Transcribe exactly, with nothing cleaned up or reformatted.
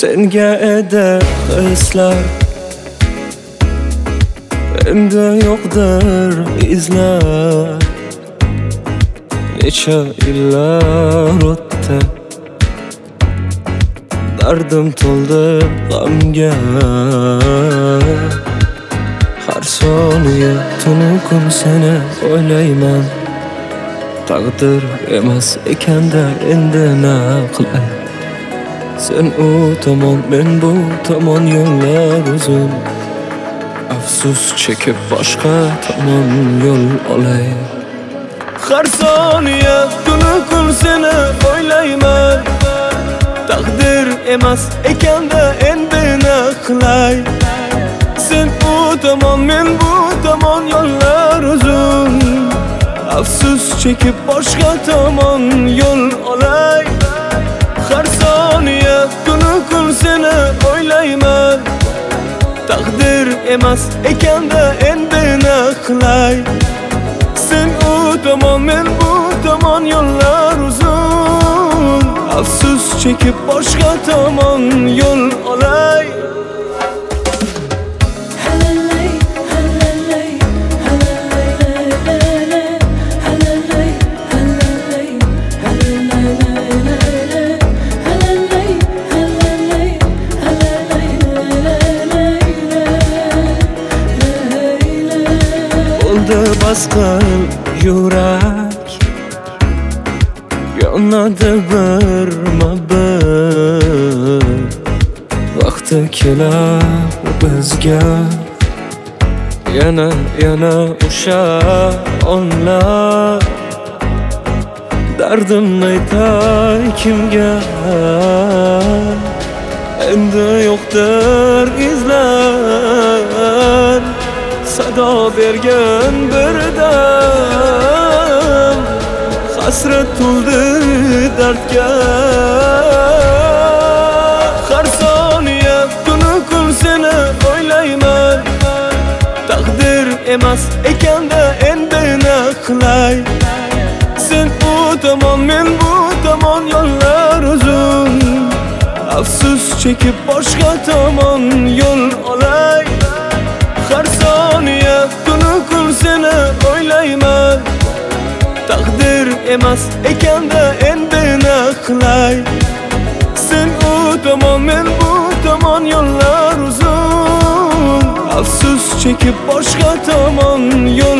senga edi hislar, endi yo'qdir izlar. Necha yillar o'tdi, dardim to'ldi g'amga. Har soniya tunu kun seni o'ylayman. Taqdir emas ekanda endi na qilay. Sen u tomon, men bu tomon, yo'llar uzun. Afsus chekib boshqa tomon yo'l olay. Har soniya tunu kun seni o'ylayman. Taqdir emas ekanda endi na qilay. Sen u tomon, men bu tomon, yo'llar uzun. Afsus chekib boshqa tomon yo'l olay. Har soniya tunu kun seni o'ylayman. Taqdir emas ekanda endi na qilay. Sen u tomon, men bu tomon, yo'llar uzun. Afsus chekib boshqa tomon yo'l olay. Oldu baskın yurak, yonadi birma bir. Vaqti kelib bizga yana yana o'sha onlar. Dardimni aytay kimga, endi yo'qdir izlar. Sado bergan birdan hasrat to'ldi dardga. Har soniya tunu kun seni o'ylayman. Taqdir emas ekanda endi na qilay. Sen u tomon, men bu tomon, yo'llar uzun. Afsus chekib boshqa tomon yo'l olay. Har soniya tunu kun seni o'ylayman. Taqdir emas ekanda endi na qilay. Sen u tomon, men bu tomon, yo'llar uzun. Afsus chekib boshqa tomon yo'l